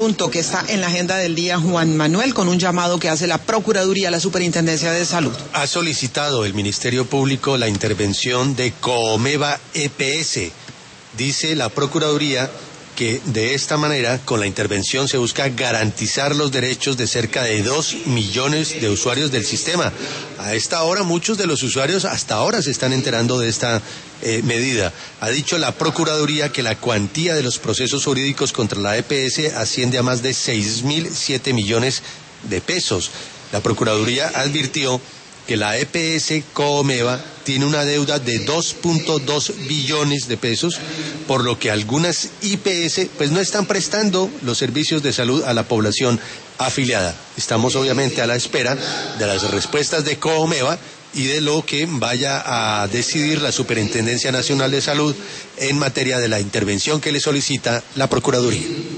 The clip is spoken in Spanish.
Punto que está en la agenda del día, Juan Manuel, con un llamado que hace la Procuraduría a la Superintendencia de Salud. Ha solicitado el Ministerio Público la intervención de Coomeva EPS. Dice la Procuraduría que de esta manera, con la intervención se busca garantizar los derechos de cerca de 2 millones de usuarios del sistema. A esta hora, muchos de los usuarios hasta ahora se están enterando de esta medida. Ha dicho la Procuraduría que la cuantía de los procesos jurídicos contra la EPS asciende a más de 6.007 millones de pesos. La Procuraduría advirtió que la EPS Coomeva tiene una deuda de 2.2 billones de pesos, por lo que algunas IPS pues no están prestando los servicios de salud a la población afiliada. Estamos obviamente a la espera de las respuestas de Coomeva y de lo que vaya a decidir la Superintendencia Nacional de Salud en materia de la intervención que le solicita la Procuraduría.